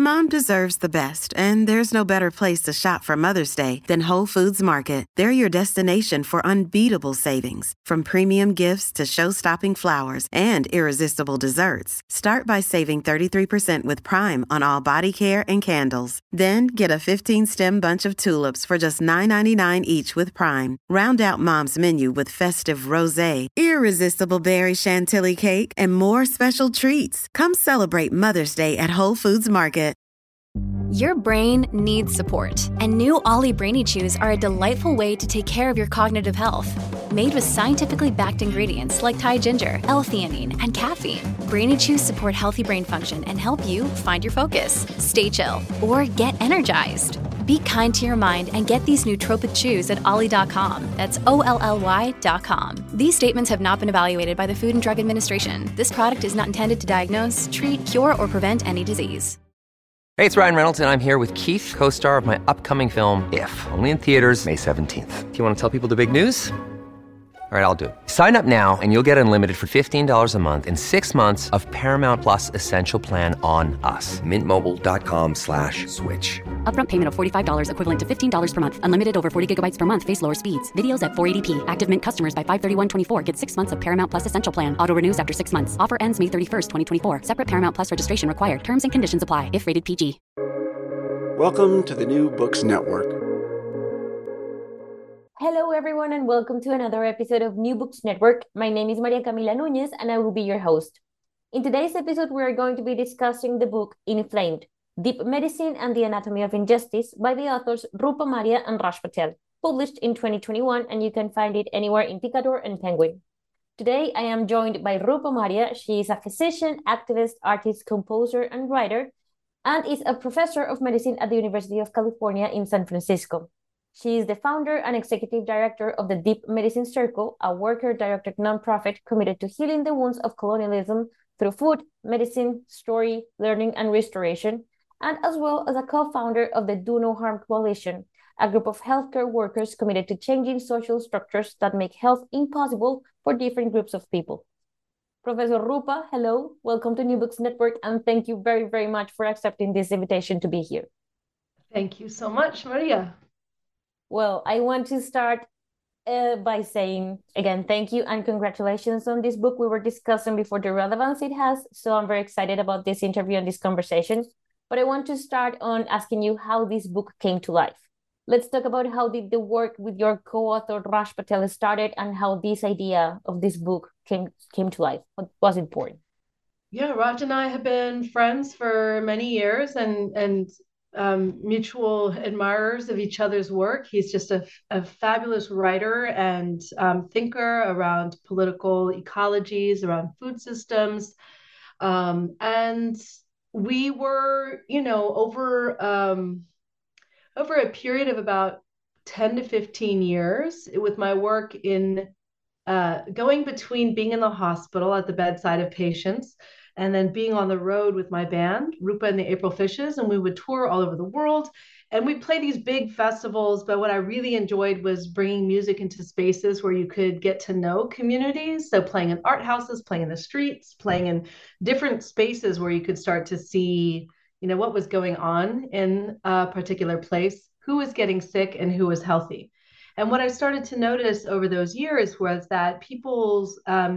Mom deserves the best, and there's no better place to shop for Mother's Day than Whole Foods Market. They're your destination for unbeatable savings, from premium gifts to show-stopping flowers and irresistible desserts. Start by saving 33% with Prime on all body care and candles. Then get a 15-stem bunch of tulips for just $9.99 each with Prime. Round out Mom's menu with festive rosé, irresistible berry chantilly cake, and more special treats. Come celebrate Mother's Day at Whole Foods Market. Your brain needs support, and new Ollie Brainy Chews are a delightful way to take care of your cognitive health. Made with scientifically backed ingredients like Thai ginger, L-theanine, and caffeine, Brainy Chews support healthy brain function and help you find your focus, stay chill, or get energized. Be kind to your mind and get these nootropic chews at ollie.com. That's OLLY.com. These statements have not been evaluated by the Food and Drug Administration. This product is not intended to diagnose, treat, cure, or prevent any disease. Hey, it's Ryan Reynolds, and I'm here with Keith, co-star of my upcoming film, If, only in theaters May 17th. Do you want to tell people the big news? All right, I'll do it. Sign up now and you'll get unlimited for $15 a month and 6 months of Paramount Plus Essential Plan on us. MintMobile.com/switch. Upfront payment of $45 equivalent to $15 per month. Unlimited over 40 gigabytes per month. Face lower speeds. Videos at 480p. Active Mint customers by 531.24 get 6 months of Paramount Plus Essential Plan. Auto renews after 6 months. Offer ends May 31st, 2024. Separate Paramount Plus registration required. Terms and conditions apply if rated PG. Welcome to the New Books Network. Hello, everyone, and welcome to another episode of New Books Network. My name is Maria Camila Núñez, and I will be your host. In today's episode, we are going to be discussing the book Inflamed, Deep Medicine and the Anatomy of Injustice by the authors Rupa Marya and Raj Patel, published in 2021, and you can find it anywhere in Picador and Penguin. Today, I am joined by Rupa Marya. She is a physician, activist, artist, composer, and writer, and is a professor of medicine at the University of California in San Francisco. She is the founder and executive director of the Deep Medicine Circle, a worker-directed nonprofit committed to healing the wounds of colonialism through food, medicine, story, learning, and restoration, and as well as a co-founder of the Do No Harm Coalition, a group of healthcare workers committed to changing social structures that make health impossible for different groups of people. Professor Rupa, hello, welcome to New Books Network, and thank you very, very much for accepting this invitation to be here. Thank you so much, Maria. Well, I want to start by saying, again, thank you and congratulations on this book. We were discussing before the relevance it has, so I'm very excited about this interview and this conversation. But I want to start on asking you how this book came to life. Let's talk about how did the work with your co-author Raj Patel started and how this idea of this book came to life. What was it born? Yeah, Raj and I have been friends for many years and mutual admirers of each other's work. He's just a fabulous writer and thinker around political ecologies, around food systems. And we were, over a period of about 10 to 15 years with my work in going between being in the hospital at the bedside of patients and then being on the road with my band, Rupa and the April Fishes, and we would tour all over the world. And we'd play these big festivals, but what I really enjoyed was bringing music into spaces where you could get to know communities. So playing in art houses, playing in the streets, playing in different spaces where you could start to see, what was going on in a particular place, who was getting sick and who was healthy. And what I started to notice over those years was that people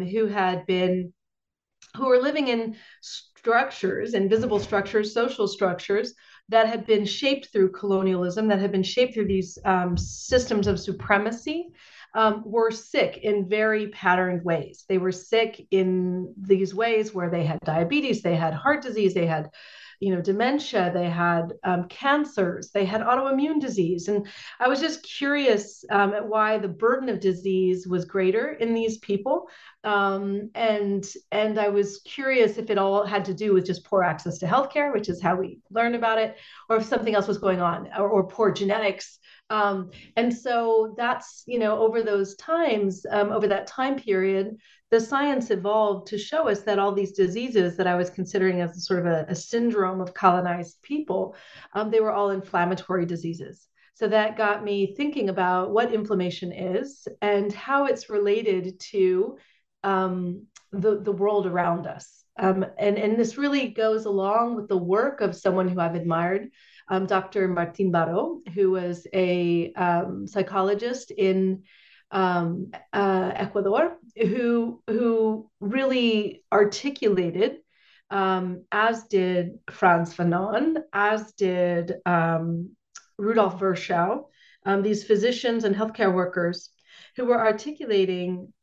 who were living in structures, invisible structures, social structures that had been shaped through colonialism, that had been shaped through these systems of supremacy, were sick in very patterned ways. They were sick in these ways where they had diabetes, they had heart disease, they had dementia, they had cancers, they had autoimmune disease. And I was just curious at why the burden of disease was greater in these people. And I was curious if it all had to do with just poor access to healthcare, which is how we learn about it, or if something else was going on, or poor genetics. And so that's, over those times, over that time period, the science evolved to show us that all these diseases that I was considering as sort of a syndrome of colonized people, they were all inflammatory diseases. So that got me thinking about what inflammation is and how it's related to the world around us. And this really goes along with the work of someone who I've admired, Dr. Martin Baró, who was a psychologist in Ecuador, who really articulated, as did Frantz Fanon, as did Rudolf Virchow, these physicians and healthcare workers who were articulating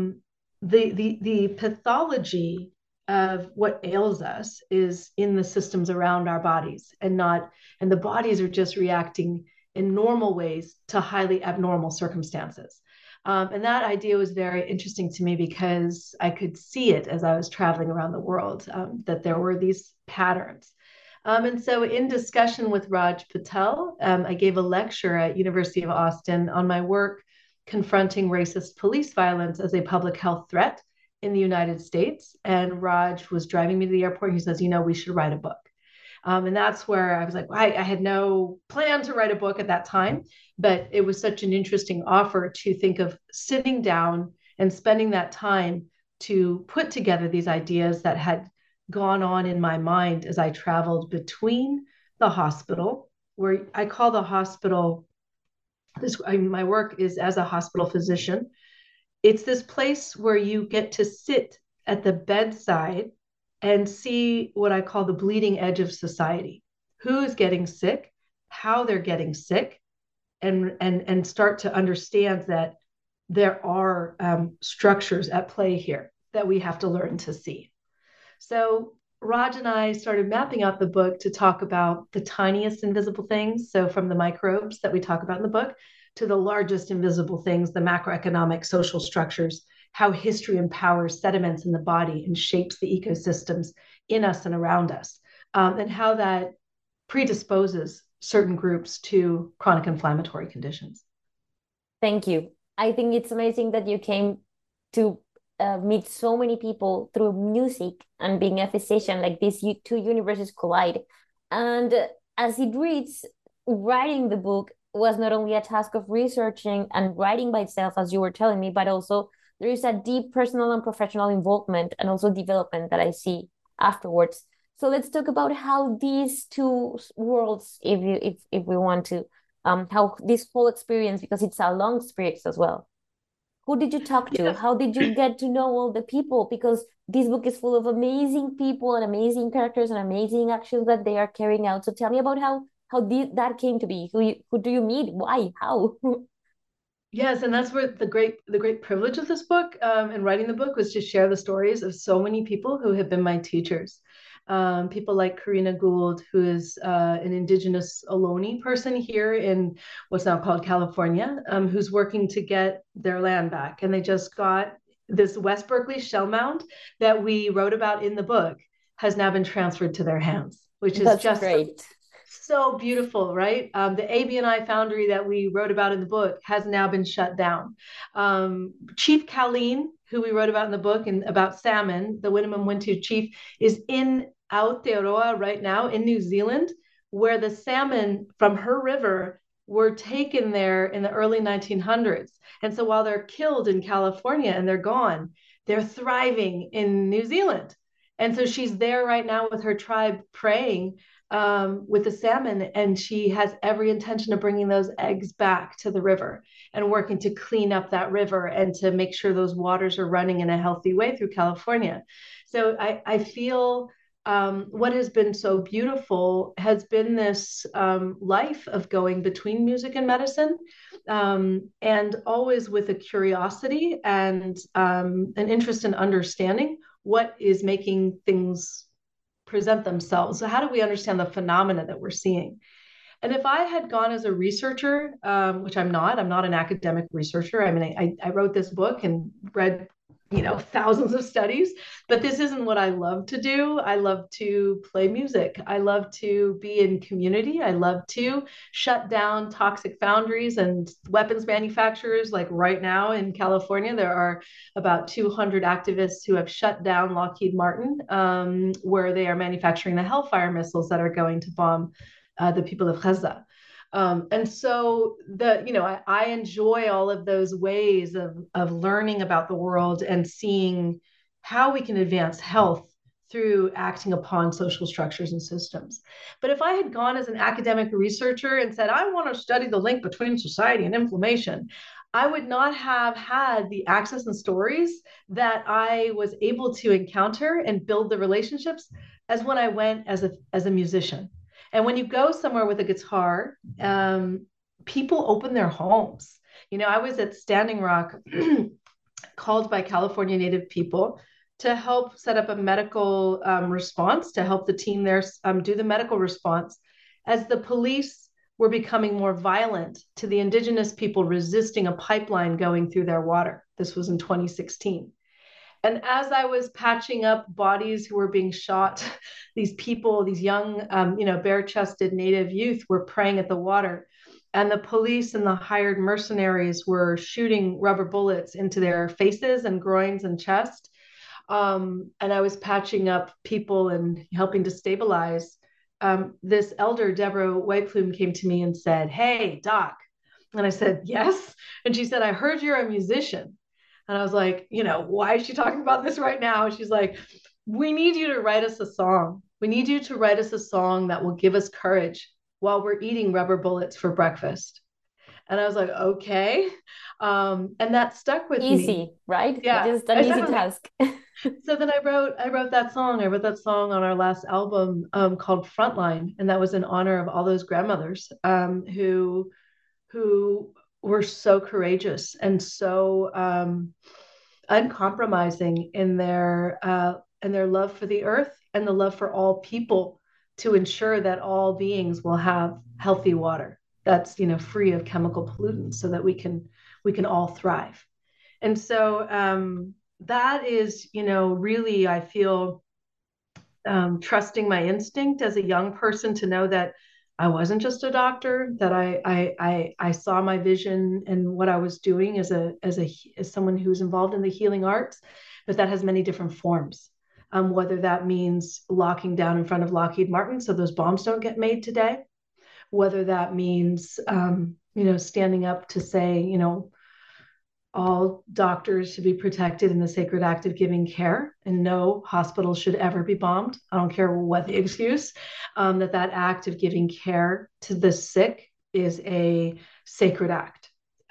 the pathology of what ails us is in the systems around our bodies, and the bodies are just reacting in normal ways to highly abnormal circumstances. And that idea was very interesting to me because I could see it as I was traveling around the world, that there were these patterns. And so in discussion with Raj Patel, I gave a lecture at University of Austin on my work confronting racist police violence as a public health threat in the United States. And Raj was driving me to the airport. He says, we should write a book. And that's where I was like, I had no plan to write a book at that time, but it was such an interesting offer to think of sitting down and spending that time to put together these ideas that had gone on in my mind as I traveled between the hospital, where I call the hospital, my work is as a hospital physician. It's this place where you get to sit at the bedside and see what I call the bleeding edge of society. Who's getting sick, how they're getting sick, and start to understand that there are structures at play here that we have to learn to see. So Raj and I started mapping out the book to talk about the tiniest invisible things. So from the microbes that we talk about in the book to the largest invisible things, the macroeconomic social structures, how history empowers sediments in the body and shapes the ecosystems in us and around us, and how that predisposes certain groups to chronic inflammatory conditions. Thank you. I think it's amazing that you came to meet so many people through music and being a physician, like these two universes collide. And as it reads, writing the book was not only a task of researching and writing by itself, as you were telling me, but also there is a deep personal and professional involvement and also development that I see afterwards. So let's talk about how these two worlds, if we want to, how this whole experience, because it's a long experience as well. Who did you talk to? Yes. How did you get to know all the people? Because this book is full of amazing people and amazing characters and amazing actions that they are carrying out. So tell me about how that came to be. Who do you meet? Why? How? Yes, and that's where the great privilege of this book, and writing the book, was to share the stories of so many people who have been my teachers. People like Karina Gould, who is an indigenous Ohlone person here in what's now called California, who's working to get their land back. And they just got this West Berkeley shell mound that we wrote about in the book has now been transferred to their hands, which is just great. So beautiful, right? The ABNI foundry that we wrote about in the book has now been shut down. Chief Colleen, who we wrote about in the book and about salmon, the Winnemem Wintu chief, is in Aotearoa right now in New Zealand, where the salmon from her river were taken there in the early 1900s. And so while they're killed in California and they're gone, they're thriving in New Zealand. And so she's there right now with her tribe praying with the salmon, and she has every intention of bringing those eggs back to the river and working to clean up that river and to make sure those waters are running in a healthy way through California. So I feel what has been so beautiful has been this life of going between music and medicine, and always with a curiosity and an interest in understanding what is making things present themselves. So how do we understand the phenomena that we're seeing? And if I had gone as a researcher, which I'm not an academic researcher. I mean, I wrote this book and read, thousands of studies, but this isn't what I love to do. I love to play music. I love to be in community. I love to shut down toxic foundries and weapons manufacturers. Like right now in California, there are about 200 activists who have shut down Lockheed Martin, where they are manufacturing the Hellfire missiles that are going to bomb the people of Gaza. And so I enjoy all of those ways of learning about the world and seeing how we can advance health through acting upon social structures and systems. But if I had gone as an academic researcher and said, I want to study the link between society and inflammation, I would not have had the access and stories that I was able to encounter and build the relationships as when I went as a musician. And when you go somewhere with a guitar, people open their homes. I was at Standing Rock called by California Native people to help set up a medical response, to help the team there do the medical response as the police were becoming more violent to the indigenous people resisting a pipeline going through their water. This was in 2016. And as I was patching up bodies who were being shot, these people, these young, bare-chested Native youth were praying at the water. And the police and the hired mercenaries were shooting rubber bullets into their faces and groins and chest. And I was patching up people and helping to stabilize. This elder, Deborah Whiteplume, came to me and said, "Hey, Doc." And I said, "Yes." And she said, "I heard you're a musician." And I was like, why is she talking about this right now? She's like, "We need you to write us a song. We need you to write us a song that will give us courage while we're eating rubber bullets for breakfast." And I was like, okay. And that stuck with me. Easy, right? Yeah. Just an easy task. So then I wrote that song. I wrote that song on our last album called Frontline. And that was in honor of all those grandmothers who were so courageous and so uncompromising in their love for the earth and the love for all people, to ensure that all beings will have healthy water that's free of chemical pollutants, so that we can all thrive. And so that is really, I feel, trusting my instinct as a young person to know that I wasn't just a doctor, that I saw my vision and what I was doing as someone who's involved in the healing arts, but that has many different forms. Whether that means locking down in front of Lockheed Martin so those bombs don't get made today, whether that means, standing up to say, all doctors should be protected in the sacred act of giving care, and no hospital should ever be bombed. I don't care what the excuse, that act of giving care to the sick is a sacred act.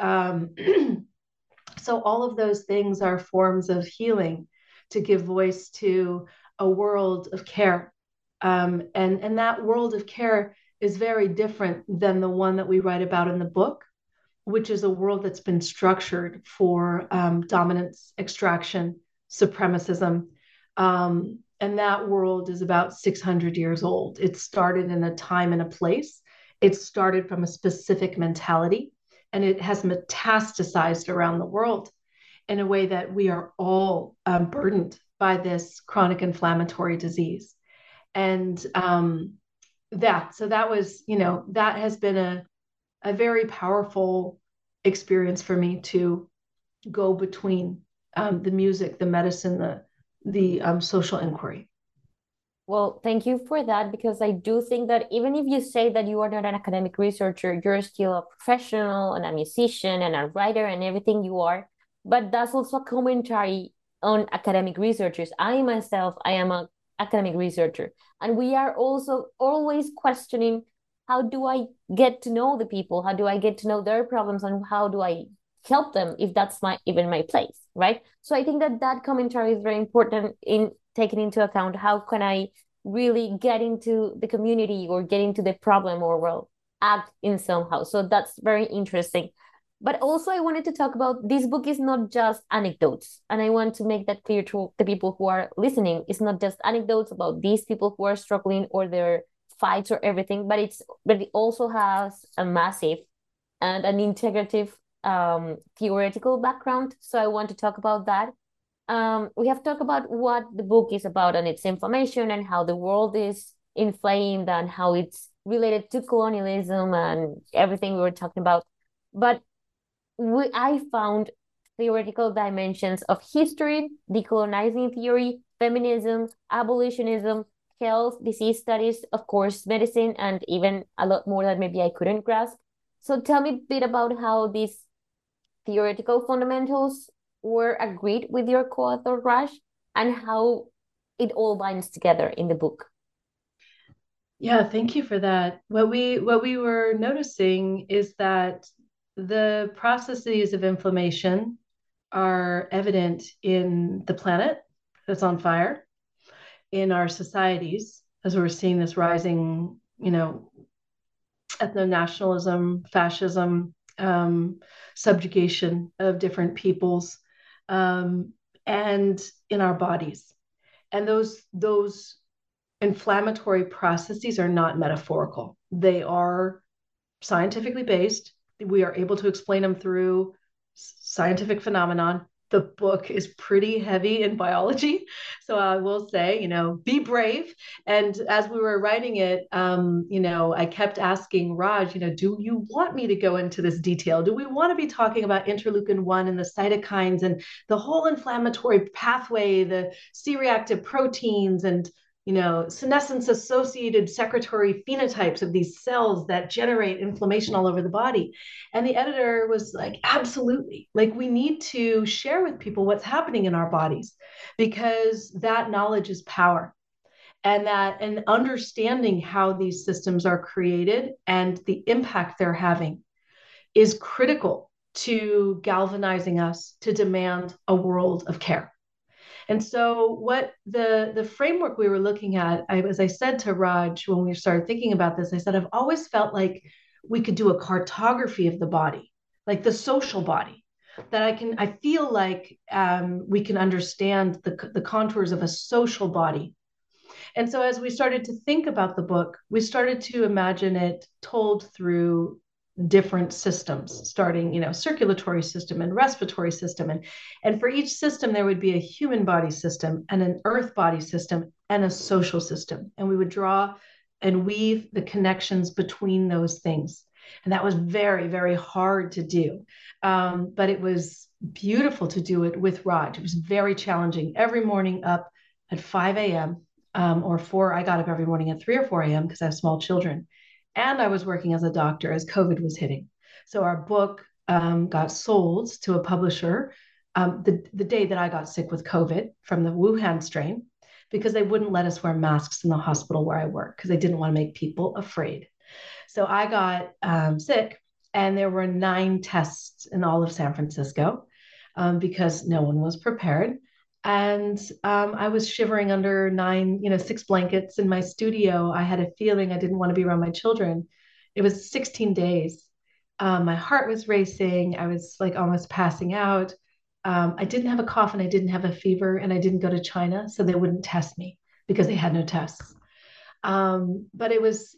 So all of those things are forms of healing, to give voice to a world of care. And that world of care is very different than the one that we write about in the book, which is a world that's been structured for dominance, extraction, supremacism. And that world is about 600 years old. It started in a time and a place. It started from a specific mentality, and it has metastasized around the world in a way that we are all burdened by this chronic inflammatory disease. And that was, that has been a very powerful experience for me, to go between the music, the medicine, the social inquiry. Well, thank you for that, because I do think that even if you say that you are not an academic researcher, you're still a professional and a musician and a writer and everything you are. But that's also a commentary on academic researchers. I myself, I am an academic researcher, and we are also always questioning, how do I get to know the people? How do I get to know their problems? And how do I help them, if that's even my place, right? So I think that commentary is very important in taking into account, how can I really get into the community or get into the problem, or well, act in somehow. So that's very interesting. But also I wanted to talk about, this book is not just anecdotes. And I want to make that clear to the people who are listening. It's not just anecdotes about these people who are struggling or their fights or everything, but it also has a massive and an integrative theoretical background. So I want to talk about that. We have talked about what the book is about and its inflammation, and how the world is inflamed, and how it's related to colonialism and everything we were talking about. But I found theoretical dimensions of history, decolonizing theory, feminism, abolitionism, health, disease studies, of course, medicine, and even a lot more that maybe I couldn't grasp. So tell me a bit about how these theoretical fundamentals were agreed with your co-author, Raj, and how it all binds together in the book. Yeah, thank you for that. What we were noticing is that the processes of inflammation are evident in the planet that's on fire, in our societies, as we're seeing this rising, ethno-nationalism, fascism, subjugation of different peoples, and in our bodies. And those inflammatory processes are not metaphorical. They are scientifically based. We are able to explain them through scientific phenomenon. The book is pretty heavy in biology. So I will say, be brave. And as we were writing it, I kept asking Raj, do you want me to go into this detail? Do we want to be talking about interleukin-1 and the cytokines and the whole inflammatory pathway, the C-reactive proteins and senescence-associated secretory phenotypes of these cells that generate inflammation all over the body? And the editor was like, absolutely. Like, we need to share with people what's happening in our bodies, because that knowledge is power. And understanding how these systems are created and the impact they're having is critical to galvanizing us to demand a world of care. And so what the framework we were looking at, as I said to Raj when we started thinking about this, I said, I've always felt like we could do a cartography of the body, like the social body, that I feel like we can understand the contours of a social body. And so as we started to think about the book, we started to imagine it told through different systems, starting, circulatory system and respiratory system. And for each system, there would be a human body system and an earth body system and a social system. And we would draw and weave the connections between those things. And that was very, very hard to do. But it was beautiful to do it with Raj. It was very challenging. Every morning up at 5 a.m. Or 4, I got up every morning at 3 or 4 a.m. because I have small children. And I was working as a doctor as COVID was hitting. So our book got sold to a publisher the day that I got sick with COVID from the Wuhan strain, because they wouldn't let us wear masks in the hospital where I work because they didn't want to make people afraid. So I got sick, and there were 9 tests in all of San Francisco because no one was prepared. And I was shivering under 6 blankets in my studio. I had a feeling I didn't want to be around my children. It was 16 days. My heart was racing. I was like almost passing out. I didn't have a cough and I didn't have a fever, and I didn't go to China, so they wouldn't test me because they had no tests. But it was,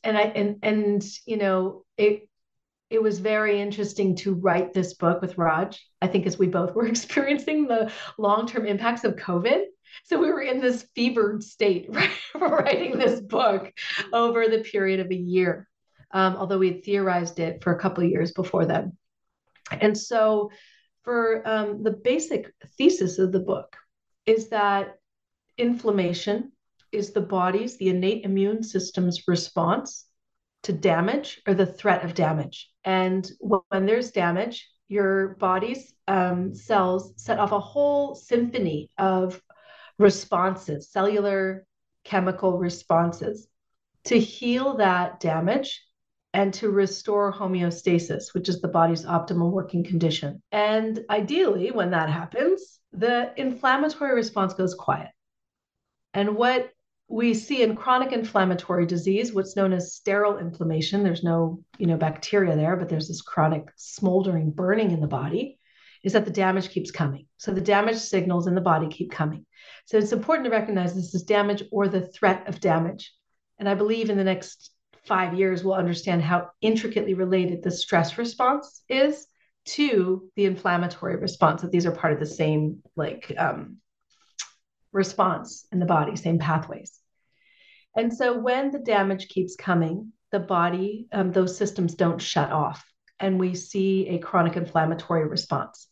it was very interesting to write this book with Raj, I think, as we both were experiencing the long-term impacts of COVID. So we were in this fevered state, right, writing this book over the period of a year, although we had theorized it for a couple of years before then. And so for the basic thesis of the book is that inflammation is the body's, the innate immune system's response to damage or the threat of damage. And when there's damage, your body's cells set off a whole symphony of responses, cellular chemical responses, to heal that damage and to restore homeostasis, which is the body's optimal working condition. And ideally, when that happens, the inflammatory response goes quiet. And what we see in chronic inflammatory disease, what's known as sterile inflammation, there's no, bacteria there, but there's this chronic smoldering burning in the body, is that the damage keeps coming. So the damage signals in the body keep coming. So it's important to recognize this is damage or the threat of damage. And I believe in the next 5 years, we'll understand how intricately related the stress response is to the inflammatory response, that these are part of the same, response in the body, same pathways. And so when the damage keeps coming, the body, those systems don't shut off, and we see a chronic inflammatory response.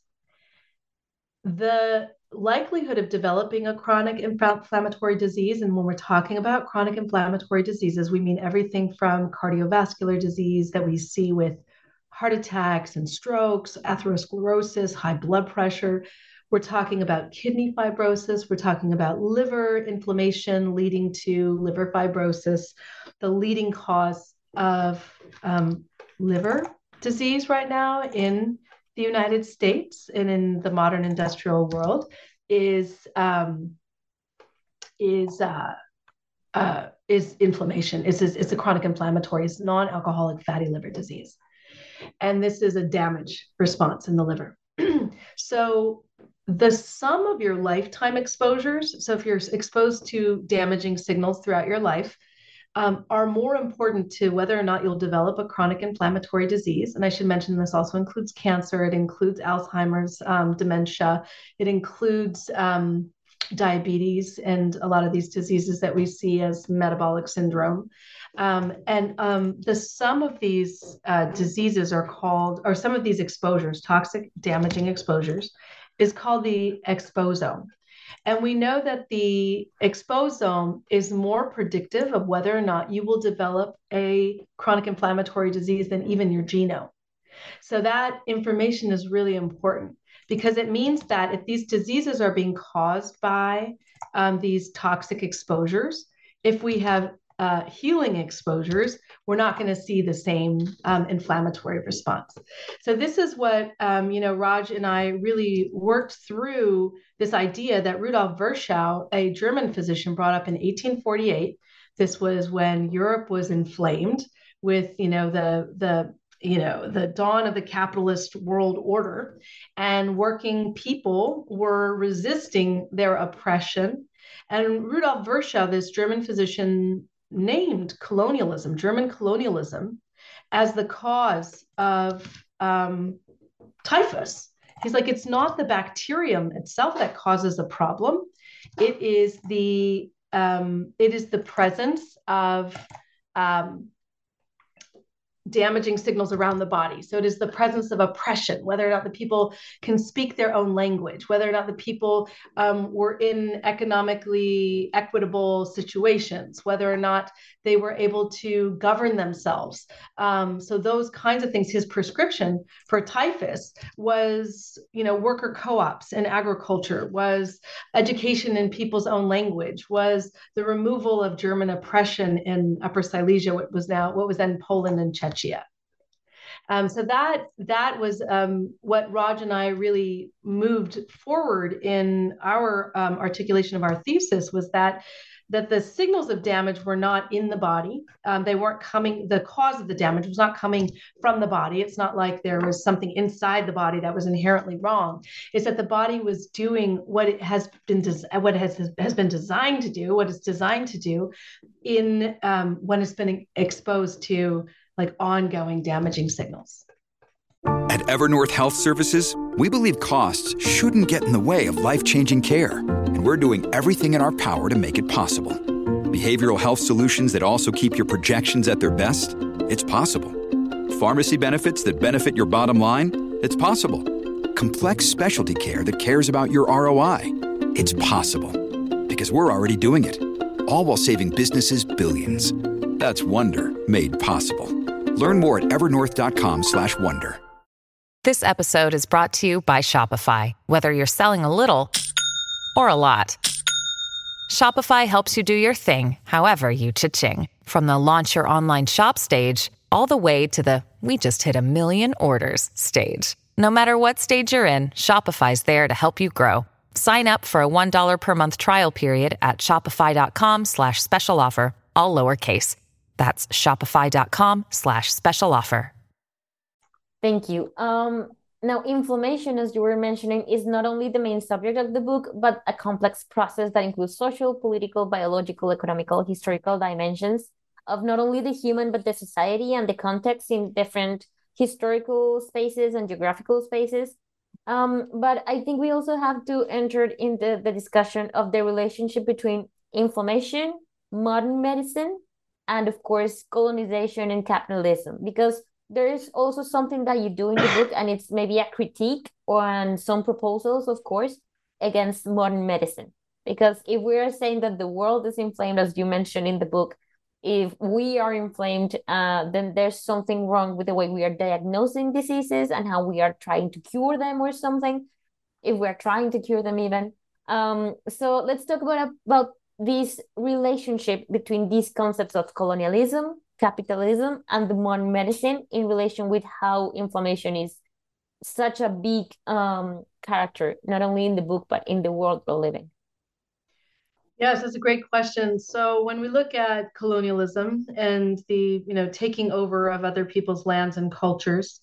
The likelihood of developing a chronic inflammatory disease, and when we're talking about chronic inflammatory diseases, we mean everything from cardiovascular disease that we see with heart attacks and strokes, atherosclerosis, high blood pressure. We're talking about kidney fibrosis. We're talking about liver inflammation leading to liver fibrosis, the leading cause of liver disease right now in the United States and in the modern industrial world is inflammation. It's a chronic inflammatory, it's non-alcoholic fatty liver disease. And this is a damage response in the liver. So the sum of your lifetime exposures, so if you're exposed to damaging signals throughout your life, are more important to whether or not you'll develop a chronic inflammatory disease. And I should mention this also includes cancer. It includes Alzheimer's, dementia. It includes diabetes and a lot of these diseases that we see as metabolic syndrome. The sum of these diseases are called, or some of these exposures, toxic damaging exposures, is called the exposome. And we know that the exposome is more predictive of whether or not you will develop a chronic inflammatory disease than even your genome. So that information is really important because it means that if these diseases are being caused by these toxic exposures, if we have healing exposures, we're not going to see the same inflammatory response. So this is what, Raj and I really worked through this idea that Rudolf Virchow, a German physician, brought up in 1848. This was when Europe was inflamed with, the dawn of the capitalist world order, and working people were resisting their oppression. And Rudolf Virchow, this German physician, named German colonialism, as the cause of typhus. He's like, it's not the bacterium itself that causes a problem. It is the presence of damaging signals around the body. So it is the presence of oppression, whether or not the people can speak their own language, whether or not the people were in economically equitable situations, whether or not they were able to govern themselves. So those kinds of things. His prescription for typhus was, worker co-ops in agriculture, was education in people's own language, was the removal of German oppression in Upper Silesia, what was then Poland and Czechia. So that was what Raj and I really moved forward in our articulation of our thesis, was that the signals of damage were not in the body. They weren't coming, the cause of the damage was not coming from the body. It's not like there was something inside the body that was inherently wrong. It's that the body was doing what it has been designed to do, what it's designed to do in when it's been exposed to like ongoing damaging signals. At Evernorth Health Services, we believe costs shouldn't get in the way of life-changing care, and we're doing everything in our power to make it possible. Behavioral health solutions that also keep your projections at their best? It's possible. Pharmacy benefits that benefit your bottom line? It's possible. Complex specialty care that cares about your ROI? It's possible. Because we're already doing it. All while saving businesses billions. That's Wonder made possible. Learn more at evernorth.com/wonder. This episode is brought to you by Shopify. Whether you're selling a little or a lot, Shopify helps you do your thing, however you cha-ching. From the launch your online shop stage, all the way to the we just hit 1 million orders stage. No matter what stage you're in, Shopify's there to help you grow. Sign up for a $1 per month trial period at shopify.com/special offer, all lowercase. That's shopify.com/special offer. Thank you. Now, inflammation, as you were mentioning, is not only the main subject of the book, but a complex process that includes social, political, biological, economical, historical dimensions of not only the human, but the society and the context in different historical spaces and geographical spaces. But I think we also have to enter into the discussion of the relationship between inflammation, modern medicine, and of course, colonization and capitalism, because there is also something that you do in the book, and it's maybe a critique on some proposals, of course, against modern medicine. Because if we are saying that the world is inflamed, as you mentioned in the book, if we are inflamed, then there's something wrong with the way we are diagnosing diseases and how we are trying to cure them or something. if we're trying to cure them even. So let's talk about this relationship between these concepts of colonialism, capitalism, and the modern medicine in relation with how inflammation is such a big character, not only in the book, but in the world we're living. Yes, that's a great question. So when we look at colonialism and the, taking over of other people's lands and cultures,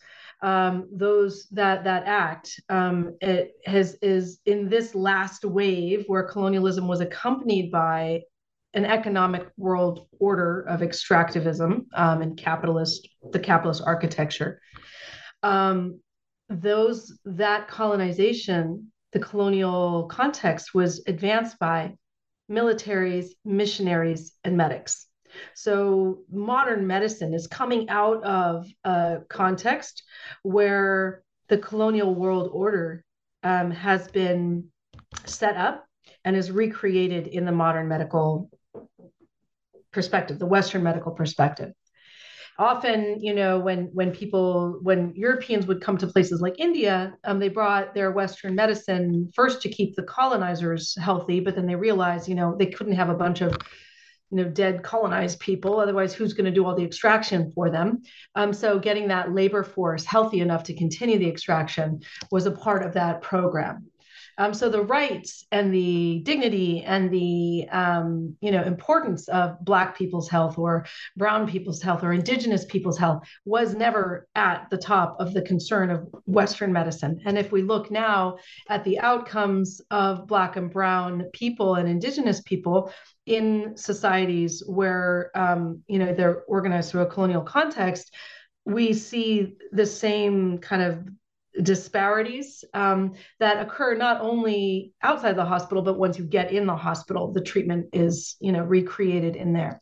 that act, is in this last wave where colonialism was accompanied by an economic world order of extractivism and the capitalist architecture. That colonization, the colonial context, was advanced by militaries, missionaries, and medics. So modern medicine is coming out of a context where the colonial world order has been set up and is recreated in the modern medical perspective, the Western medical perspective. Often, when Europeans would come to places like India, they brought their Western medicine first to keep the colonizers healthy, but then they realized, they couldn't have a bunch of, dead colonized people. Otherwise, who's going to do all the extraction for them? So getting that labor force healthy enough to continue the extraction was a part of that program. So the rights and the dignity and the importance of Black people's health or brown people's health or indigenous people's health was never at the top of the concern of Western medicine. And if we look now at the outcomes of Black and brown people and indigenous people in societies where they're organized through a colonial context, we see the same kind of disparities that occur not only outside the hospital, but once you get in the hospital, the treatment is, recreated in there.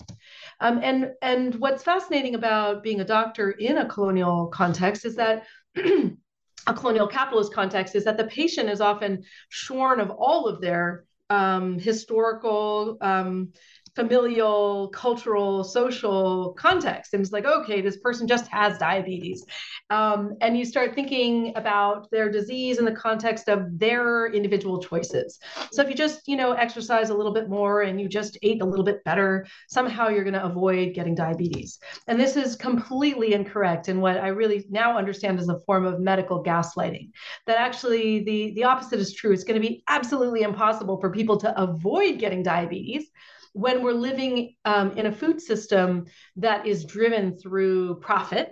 And what's fascinating about being a doctor in a colonial context is that a colonial capitalist context is that the patient is often shorn of all of their historical, familial, cultural, social context. And it's like, okay, this person just has diabetes. And you start thinking about their disease in the context of their individual choices. So if you just, exercise a little bit more and you just ate a little bit better, somehow you're going to avoid getting diabetes. And this is completely incorrect. And what I really now understand is a form of medical gaslighting, that actually the opposite is true. It's going to be absolutely impossible for people to avoid getting diabetes when we're living in a food system that is driven through profit,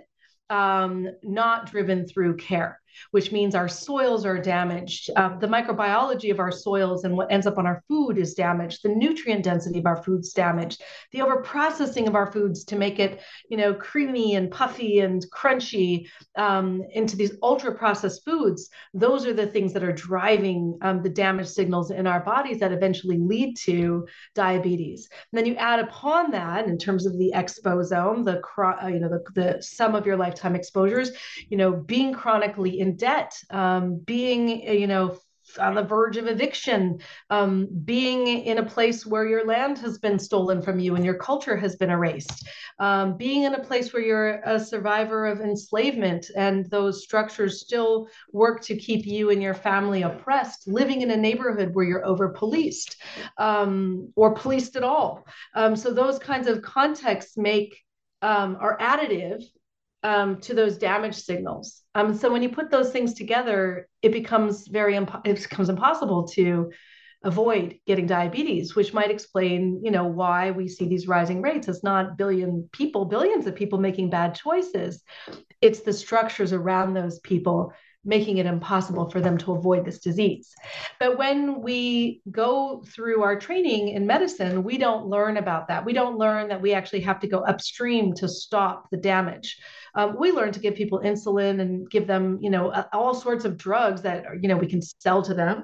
not driven through care, which means our soils are damaged. The microbiology of our soils and what ends up on our food is damaged. The nutrient density of our food's damaged. The overprocessing of our foods to make it, creamy and puffy and crunchy into these ultra processed foods. Those are the things that are driving the damage signals in our bodies that eventually lead to diabetes. And then you add upon that, in terms of the exposome, the sum of your lifetime exposures, being chronically in debt, being, on the verge of eviction, being in a place where your land has been stolen from you and your culture has been erased, being in a place where you're a survivor of enslavement and those structures still work to keep you and your family oppressed, living in a neighborhood where you're over-policed or policed at all. So those kinds of contexts are additive to those damage signals. So when you put those things together, it becomes impossible to avoid getting diabetes, which might explain, why we see these rising rates. It's not billions of people making bad choices. It's the structures around those people making it impossible for them to avoid this disease. But when we go through our training in medicine, we don't learn about that. We don't learn that we actually have to go upstream to stop the damage. We learn to give people insulin and give them, all sorts of drugs that, we can sell to them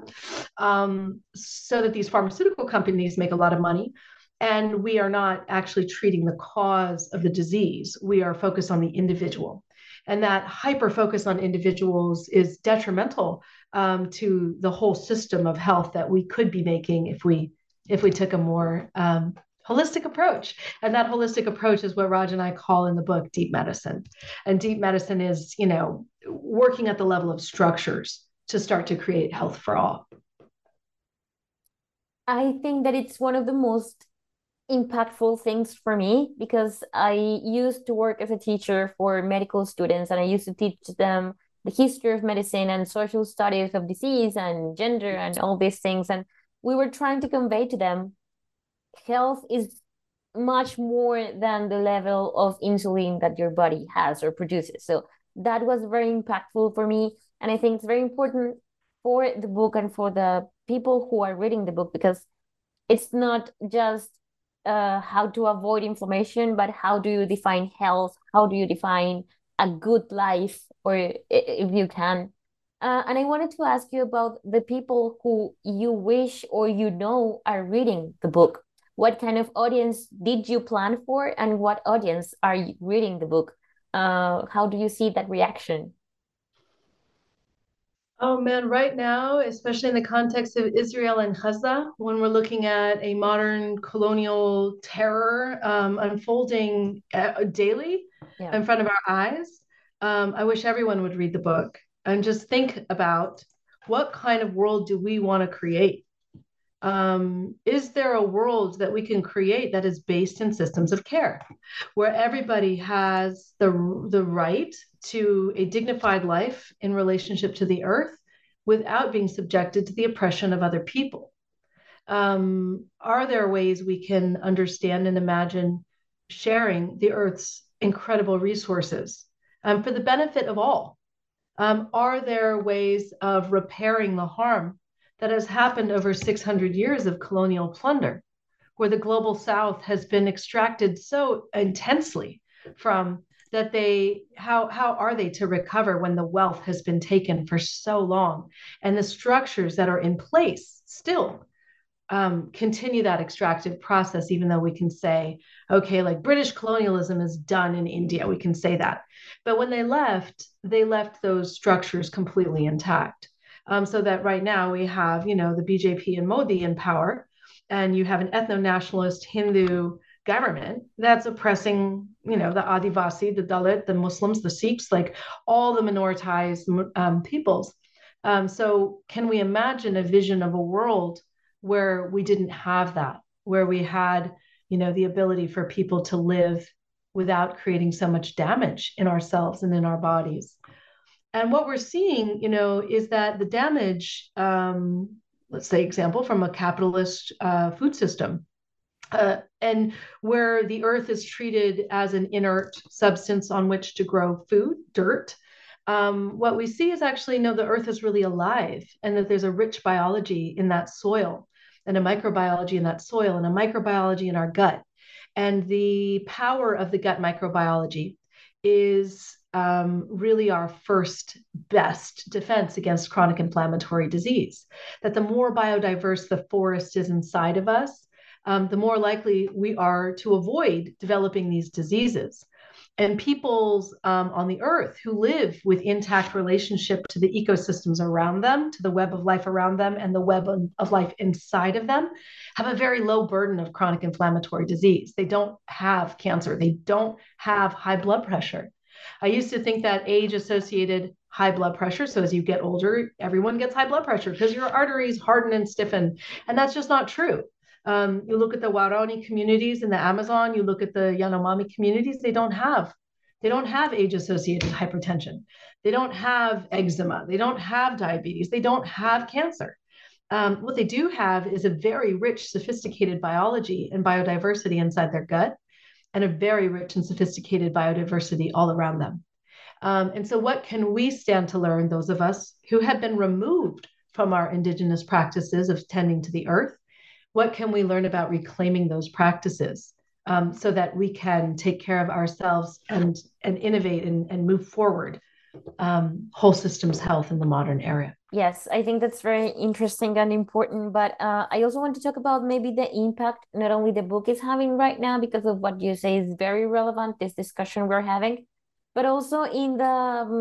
so that these pharmaceutical companies make a lot of money. And we are not actually treating the cause of the disease. We are focused on the individual. And that hyper focus on individuals is detrimental to the whole system of health that we could be making if we took a more holistic approach. And that holistic approach is what Raj and I call in the book deep medicine. And deep medicine is, working at the level of structures to start to create health for all? I think that it's one of the most impactful things for me because I used to work as a teacher for medical students, and I used to teach them the history of medicine and social studies of disease and gender and all these things. And we were trying to convey to them health is much more than the level of insulin that your body has or produces. So that was very impactful for me. And I think it's very important for the book and for the people who are reading the book, because it's not just how to avoid inflammation, but how do you define health? How do you define a good life, or if you can? And I wanted to ask you about the people who you wish or you know are reading the book. What kind of audience did you plan for, and what audience are you reading the book? How do you see that reaction? Oh man, right now, especially in the context of Israel and Gaza, when we're looking at a modern colonial terror unfolding daily Yeah. in front of our eyes, I wish everyone would read the book and just think about what kind of world do we want to create? Is there a world that we can create that is based in systems of care, where everybody has the right to a dignified life in relationship to the earth without being subjected to the oppression of other people? Are there ways we can understand and imagine sharing the earth's incredible resources for the benefit of all? Are there ways of repairing the harm that has happened over 600 years of colonial plunder, where the global south has been extracted so intensely from that how are they to recover when the wealth has been taken for so long, and the structures that are in place still continue that extractive process, even though we can say, okay, like British colonialism is done in India, we can say that. But when they left those structures completely intact. So that right now we have, the BJP and Modi in power, and you have an ethno-nationalist Hindu government that's oppressing, the Adivasi, the Dalit, the Muslims, the Sikhs, like all the minoritized peoples. So can we imagine a vision of a world where we didn't have that, where we had, the ability for people to live without creating so much damage in ourselves and in our bodies? And what we're seeing, is that the damage, let's say example from a capitalist food system, and where the earth is treated as an inert substance on which to grow food, dirt. What we see is actually, no, the earth is really alive, and that there's a rich biology in that soil, and a microbiology in that soil, and a microbiology in our gut. And the power of the gut microbiology is really our first best defense against chronic inflammatory disease. That the more biodiverse the forest is inside of us, the more likely we are to avoid developing these diseases. And peoples on the earth who live with intact relationship to the ecosystems around them, to the web of life around them, and the web of life inside of them, have a very low burden of chronic inflammatory disease. They don't have cancer. They don't have high blood pressure. I used to think that age-associated high blood pressure, so as you get older, everyone gets high blood pressure because your arteries harden and stiffen, and that's just not true. You look at the Waorani communities in the Amazon, you look at the Yanomami communities, they don't have age-associated hypertension. They don't have eczema. They don't have diabetes. They don't have cancer. What they do have is a very rich, sophisticated biology and biodiversity inside their gut, and a very rich and sophisticated biodiversity all around them. And so what can we stand to learn, those of us who have been removed from our indigenous practices of tending to the earth? What can we learn about reclaiming those practices so that we can take care of ourselves and innovate and move forward whole systems health in the modern era? Yes, I think that's very interesting and important. But I also want to talk about maybe the impact not only the book is having right now, because of what you say is very relevant, this discussion we're having, but also in the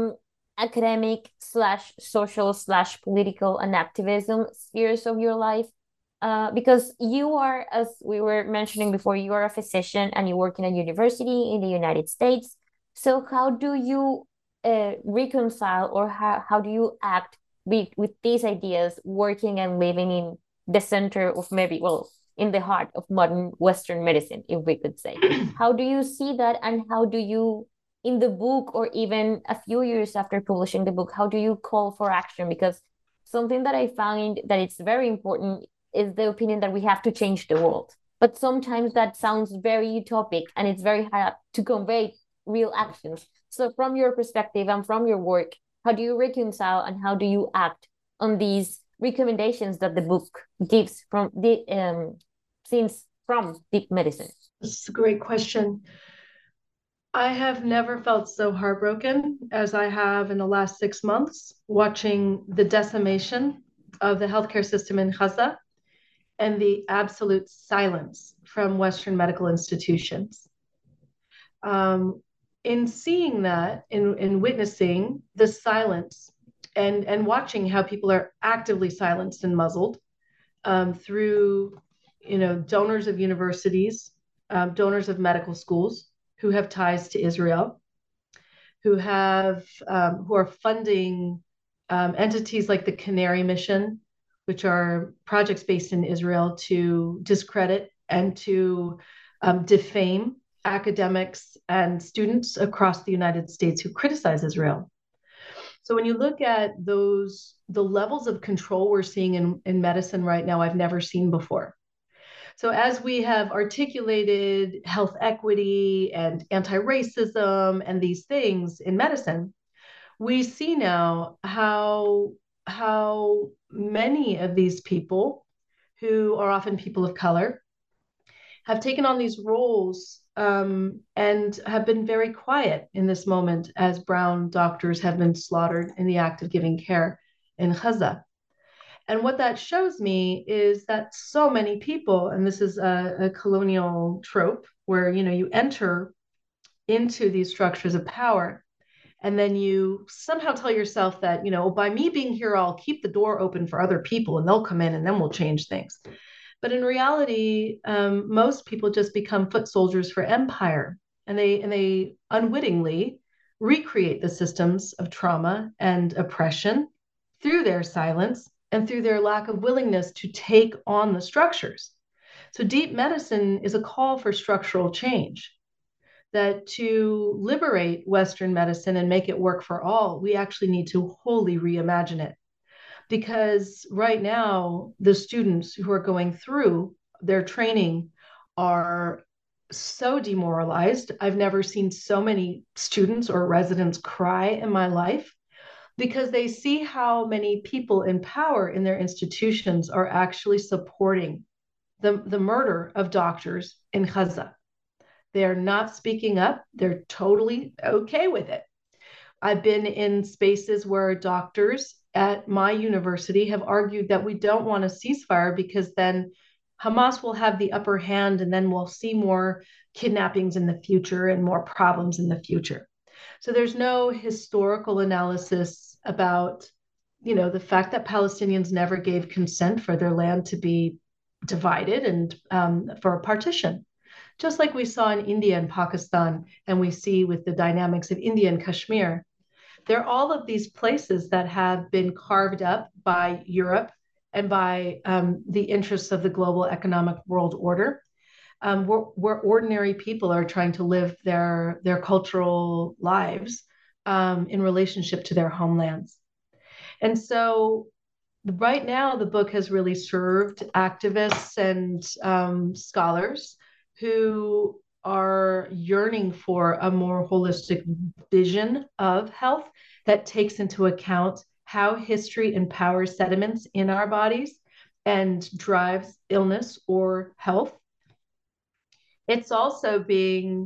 academic slash social slash political and activism spheres of your life. Because you are, as we were mentioning before, you are a physician and you work in a university in the United States. So how do you reconcile, or how do you act with these ideas working and living in the center of maybe, well, in the heart of modern Western medicine, if we could say. How do you see that, and how do you, in the book, or even a few years after publishing the book, how do you call for action? Because something that I find that it's very important is the opinion that we have to change the world. But sometimes that sounds very utopic, and it's very hard to convey real actions. So from your perspective and from your work, how do you reconcile and how do you act on these recommendations that the book gives from the since from deep medicine? It's a great question. I have never felt so heartbroken as I have in the last 6 months, watching the decimation of the healthcare system in Gaza and the absolute silence from Western medical institutions. In seeing that, in witnessing the silence and watching how people are actively silenced and muzzled through, donors of universities, donors of medical schools who have ties to Israel, who are funding entities like the Canary Mission, which are projects based in Israel to discredit and to defame academics and students across the United States who criticize Israel. So when you look at the levels of control we're seeing in medicine right now, I've never seen before. So as we have articulated health equity and anti-racism and these things in medicine, we see now how many of these people, who are often people of color, have taken on these roles and have been very quiet in this moment as brown doctors have been slaughtered in the act of giving care in Gaza. And what that shows me is that so many people, and this is a colonial trope where, you enter into these structures of power, and then you somehow tell yourself that, by me being here, I'll keep the door open for other people and they'll come in and then we'll change things. But in reality, most people just become foot soldiers for empire, and they unwittingly recreate the systems of trauma and oppression through their silence and through their lack of willingness to take on the structures. So deep medicine is a call for structural change, that to liberate Western medicine and make it work for all, we actually need to wholly reimagine it. Because right now, the students who are going through their training are so demoralized. I've never seen so many students or residents cry in my life, because they see how many people in power in their institutions are actually supporting the murder of doctors in Gaza. They are not speaking up. They're totally okay with it. I've been in spaces where doctors at my university have argued that we don't want a ceasefire because then Hamas will have the upper hand, and then we'll see more kidnappings in the future and more problems in the future. So there's no historical analysis about, the fact that Palestinians never gave consent for their land to be divided and for a partition. Just like we saw in India and Pakistan, and we see with the dynamics of India and Kashmir. There are all of these places that have been carved up by Europe and by the interests of the global economic world order, where ordinary people are trying to live their cultural lives in relationship to their homelands. And so right now, the book has really served activists and scholars who are yearning for a more holistic vision of health that takes into account how history empowers sediments in our bodies and drives illness or health. It's also being,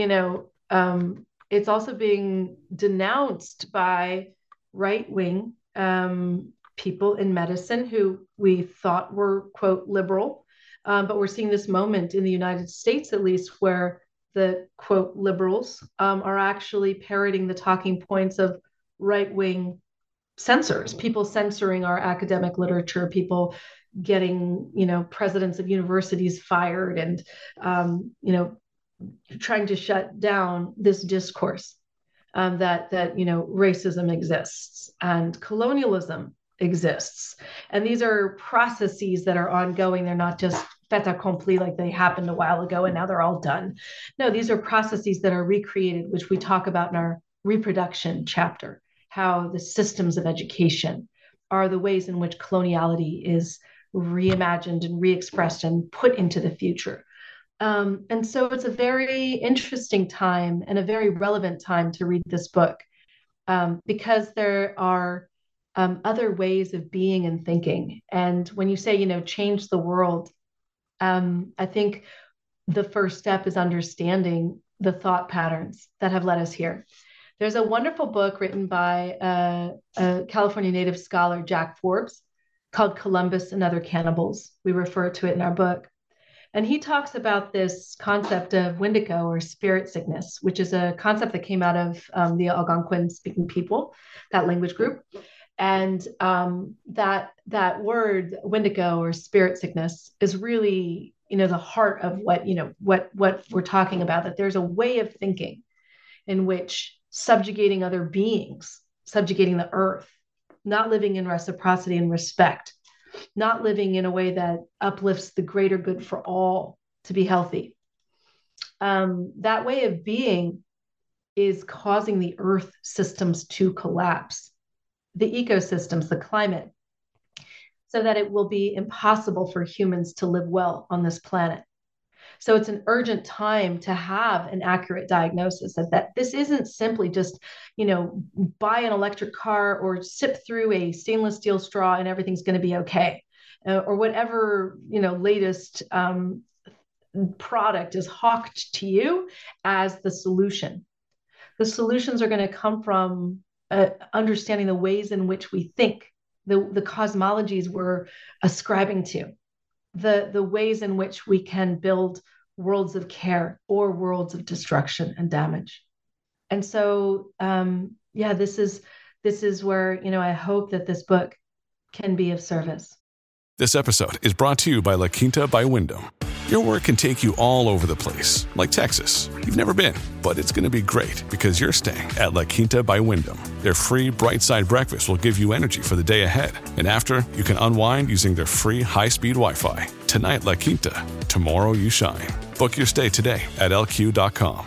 denounced by right-wing people in medicine who we thought were, quote, liberal. But we're seeing this moment in the United States, at least, where the, quote, liberals are actually parroting the talking points of right-wing censors, people censoring our academic literature, people getting, presidents of universities fired and, trying to shut down this discourse that racism exists and colonialism exists. And these are processes that are ongoing. They're not just fait accompli, like they happened a while ago and now they're all done. No, these are processes that are recreated, which we talk about in our reproduction chapter, how the systems of education are the ways in which coloniality is reimagined and re-expressed and put into the future. And so it's a very interesting time and a very relevant time to read this book, because there are other ways of being and thinking. And when you say, change the world, I think the first step is understanding the thought patterns that have led us here. There's a wonderful book written by a California native scholar, Jack Forbes, called Columbus and Other Cannibals. We refer to it in our book. And he talks about this concept of Wendigo, or spirit sickness, which is a concept that came out of the Algonquin-speaking people, that language group. And that word Wendigo, or spirit sickness, is really, the heart of what we're talking about. That there's a way of thinking in which subjugating other beings, subjugating the earth, not living in reciprocity and respect, not living in a way that uplifts the greater good for all to be healthy. That way of being is causing the earth systems to collapse, the ecosystems, the climate, so that it will be impossible for humans to live well on this planet. So it's an urgent time to have an accurate diagnosis that this isn't simply just, buy an electric car or sip through a stainless steel straw and everything's going to be okay, or whatever, latest product is hawked to you as the solution. The solutions are going to come from understanding the ways in which we think, the cosmologies we're ascribing to, the ways in which we can build worlds of care or worlds of destruction and damage. And so, this is where, I hope that this book can be of service. This episode is brought to you by La Quinta by Wyndham. Your work can take you all over the place, like Texas. You've never been, but it's going to be great because you're staying at La Quinta by Wyndham. Their free Bright Side breakfast will give you energy for the day ahead. And after, you can unwind using their free high-speed Wi-Fi. Tonight, La Quinta. Tomorrow, you shine. Book your stay today at LQ.com.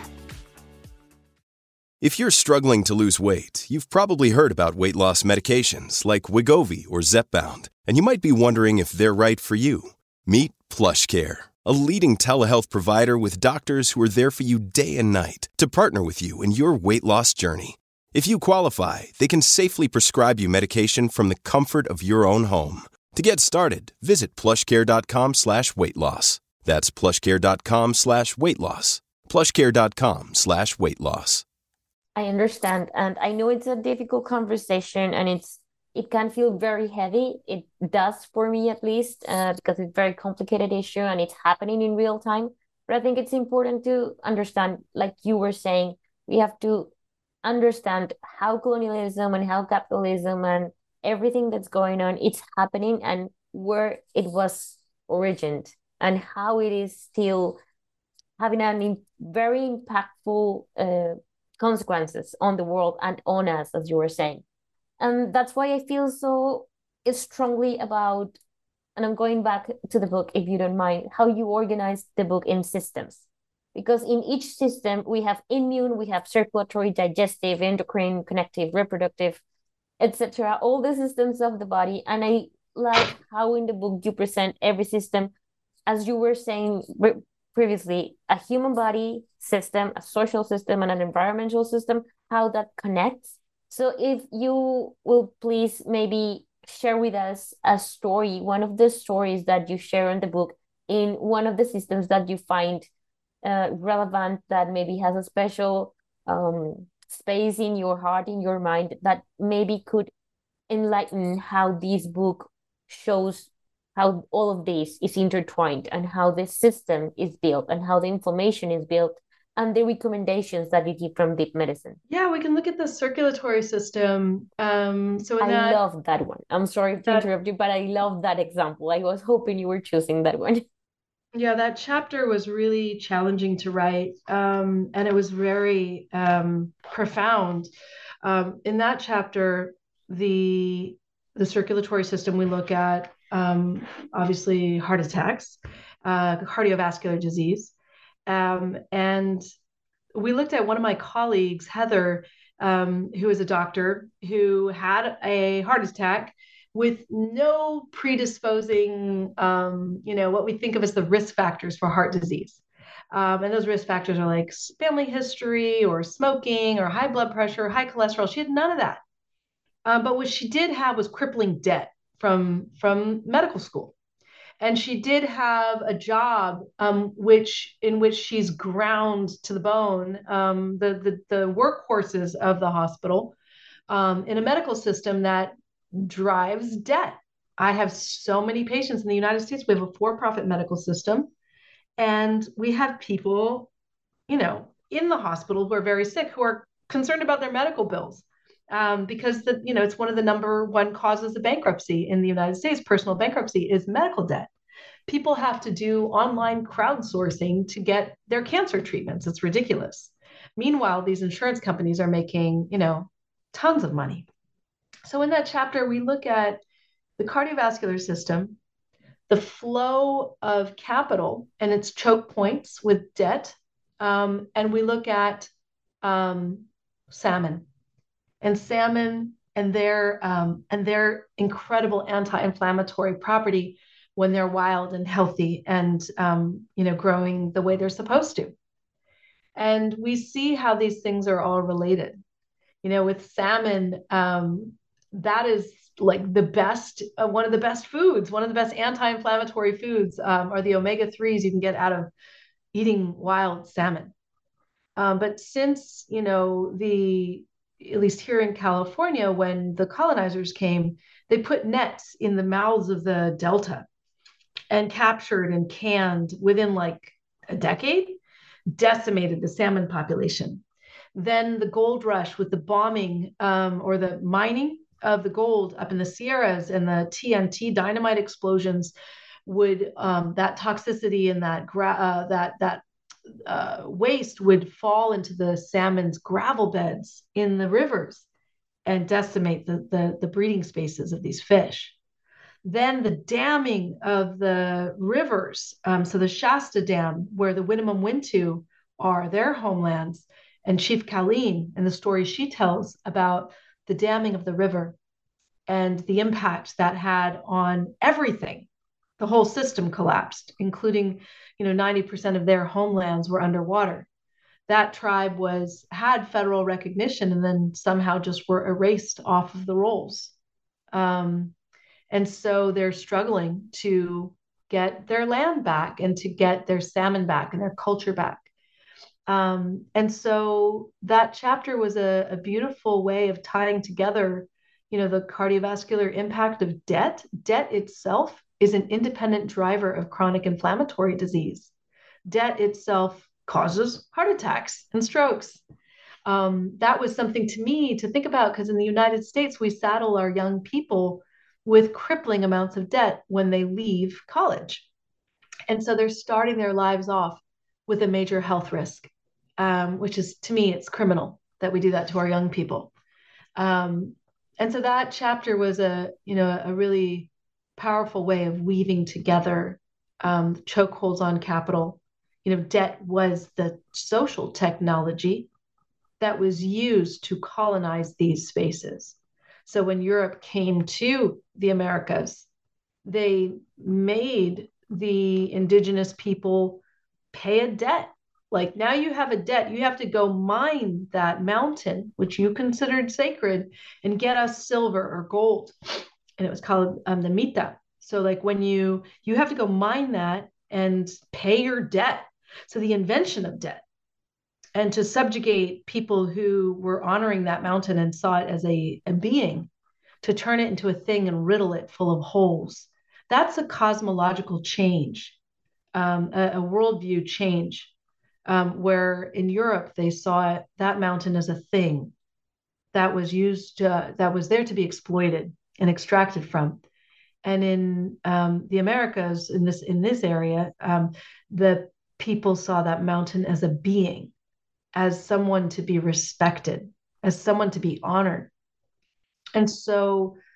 If you're struggling to lose weight, you've probably heard about weight loss medications like Wegovy or Zepbound, and you might be wondering if they're right for you. Meet PlushCare, a leading telehealth provider with doctors who are there for you day and night to partner with you in your weight loss journey. If you qualify, they can safely prescribe you medication from the comfort of your own home. To get started, visit plushcare.com/weight-loss. That's plushcare.com/weight-loss. plushcare.com/weight-loss. I understand. And I know it's a difficult conversation and it can feel very heavy. It does for me, at least, because it's a very complicated issue and it's happening in real time. But I think it's important to understand, like you were saying, we have to understand how colonialism and how capitalism and everything that's going on, it's happening, and where it was origined and how it is still having very impactful consequences on the world and on us, as you were saying. And that's why I feel so strongly about, and I'm going back to the book, if you don't mind, how you organize the book in systems. Because in each system, we have immune, we have circulatory, digestive, endocrine, connective, reproductive, etc., all the systems of the body. And I like how in the book you present every system, as you were saying previously, a human body system, a social system, and an environmental system, how that connects. So if you will please maybe share with us a story, one of the stories that you share in the book, in one of the systems that you find relevant, that maybe has a special space in your heart, in your mind, that maybe could enlighten how this book shows how all of this is intertwined and how the system is built and how the information is built and the recommendations that you give from deep medicine. Yeah, we can look at the circulatory system. I love that one. I'm sorry to interrupt you, but I love that example. I was hoping you were choosing that one. Yeah, that chapter was really challenging to write, and it was very profound. In that chapter, the the circulatory system, we look at obviously heart attacks, cardiovascular disease. And we looked at one of my colleagues, Heather, who is a doctor who had a heart attack with no predisposing, what we think of as the risk factors for heart disease. And those risk factors are like family history or smoking or high blood pressure, high cholesterol. She had none of that. But what she did have was crippling debt from medical school. And she did have a job in which she's ground to the bone, the workhorses of the hospital, in a medical system that drives debt. I have so many patients in the United States. We have a for-profit medical system, and we have people, in the hospital who are very sick, who are concerned about their medical bills. Because it's one of the number one causes of bankruptcy in the United States. Personal bankruptcy is medical debt. People have to do online crowdsourcing to get their cancer treatments. It's ridiculous. Meanwhile, these insurance companies are making, tons of money. So in that chapter, we look at the cardiovascular system, the flow of capital and its choke points with debt, and we look at salmon. And salmon and their incredible anti-inflammatory property when they're wild and healthy and growing the way they're supposed to. And we see how these things are all related. With salmon, that is like the best, one of the best foods, one of the best anti-inflammatory foods are the omega-3s you can get out of eating wild salmon. But since at least here in California, when the colonizers came, they put nets in the mouths of the Delta and captured and canned within like a decade, decimated the salmon population. Then the gold rush with the bombing or the mining of the gold up in the Sierras and the TNT dynamite explosions would, that toxicity and that waste would fall into the salmon's gravel beds in the rivers and decimate the breeding spaces of these fish. Then the damming of the rivers, so the Shasta Dam, where the Winnemem-Wintu are, their homelands, and Chief Colleen and the story she tells about the damming of the river and the impact that had on everything. The whole system collapsed, including 90% of their homelands were underwater. That tribe had federal recognition and then somehow just were erased off of the rolls. And so they're struggling to get their land back and to get their salmon back and their culture back. And so that chapter was a beautiful way of tying together, the cardiovascular impact of debt. Debt itself is an independent driver of chronic inflammatory disease. Debt itself causes heart attacks and strokes. That was something to me to think about, because in the United States, we saddle our young people with crippling amounts of debt when they leave college. And so they're starting their lives off with a major health risk, which is, to me, it's criminal that we do that to our young people. And so that chapter was a really powerful way of weaving together chokeholds on capital. Debt was the social technology that was used to colonize these spaces. So when Europe came to the Americas, they made the indigenous people pay a debt. Like, now you have a debt, you have to go mine that mountain, which you considered sacred, and get us silver or gold. And it was called the mita. So like when you have to go mine that and pay your debt. So the invention of debt, and to subjugate people who were honoring that mountain and saw it as a being, to turn it into a thing and riddle it full of holes. That's a cosmological change, a worldview change, where in Europe they saw that mountain as a thing that was that was there to be exploited and extracted from. And in the Americas, in this area, the people saw that mountain as a being, as someone to be respected, as someone to be honored. And so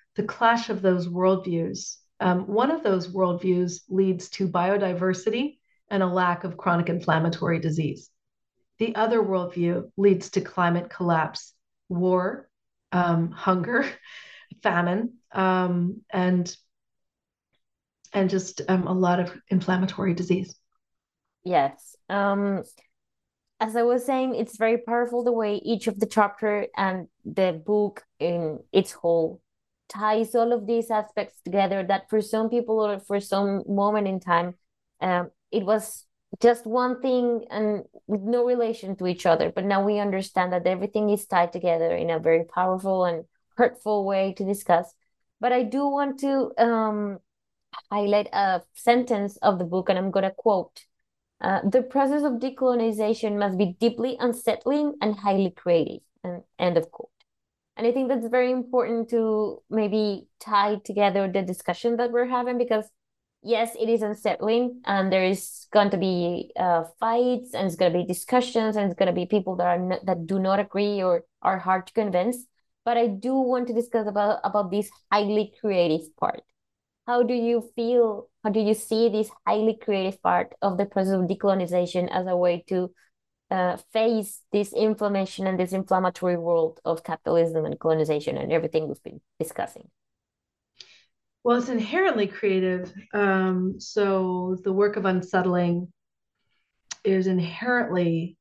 the clash of those worldviews. One of those worldviews leads to biodiversity and a lack of chronic inflammatory disease. The other worldview leads to climate collapse, war, hunger, famine, and just a lot of inflammatory disease. Yes. As I was saying, it's very powerful the way each of the chapter and the book in its whole ties all of these aspects together, that for some people or for some moment in time, it was just one thing and with no relation to each other. But now we understand that everything is tied together in a very powerful and hurtful way to discuss. But I do want to highlight a sentence of the book, and I'm going to quote. The process of decolonization must be deeply unsettling and highly creative. And end of quote. And I think that's very important to maybe tie together the discussion that we're having, because yes, it is unsettling, and there is going to be fights, and it's going to be discussions, and it's going to be people that are that do not agree or are hard to convince. But I do want to discuss about this highly creative part. How do you feel? How do you see this highly creative part of the process of decolonization as a way to face this inflammation and this inflammatory world of capitalism and colonization and everything we've been discussing? Well, it's inherently creative. So the work of unsettling is inherently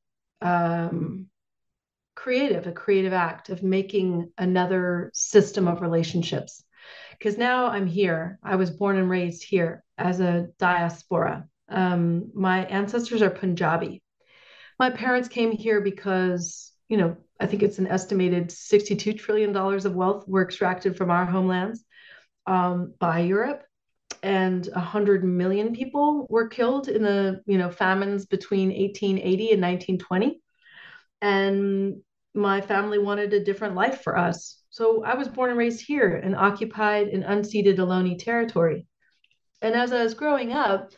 creative, a creative act of making another system of relationships. Because now I'm here. I was born and raised here as a diaspora. My ancestors are Punjabi. My parents came here because, I think it's an estimated $62 trillion of wealth were extracted from our homelands by Europe. And 100 million people were killed in the, famines between 1880 and 1920. And my family wanted a different life for us. So I was born and raised here in occupied and unceded Ohlone territory. And as I was growing up,